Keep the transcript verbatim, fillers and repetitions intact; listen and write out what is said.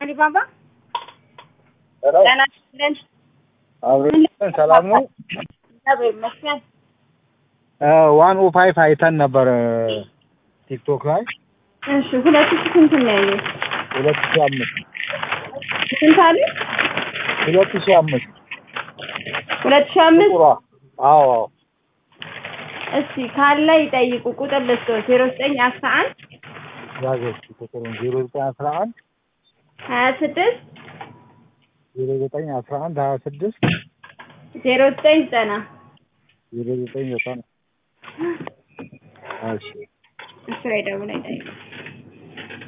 አሊባባ ደህና ነን። አብረን ሰላም ነው። እግዚአብሔር ይመስገን። ዋን ኦ ፋይቭ አይተን ነበር ቲክቶክ ላይ። እሺ ሁለት ሺህ ስንት ነው ያለው? ሁለት ሺህ አምስት ስንት አለ? ሁለት ሺህ አምስት ሁለት ሺህ አምስት አዎ። እስቲ ካለ ይጠይቁ። ቁጥር ልስጥ ዜሮ ዘጠኝ አስራ አንድ ያዘው ቁጥር ዜሮ ዘጠኝ አስራ አንድ ሀያ ስድስት ዜሮ ዘጠኝ አስራ አንድ ሀያ ስድስት ዜሮ ዘጠኝ ዘጠና ዜሮ ዘጠኝ ዘጠና እሺ እሱ ላይ ደውለው ይጠይቁ።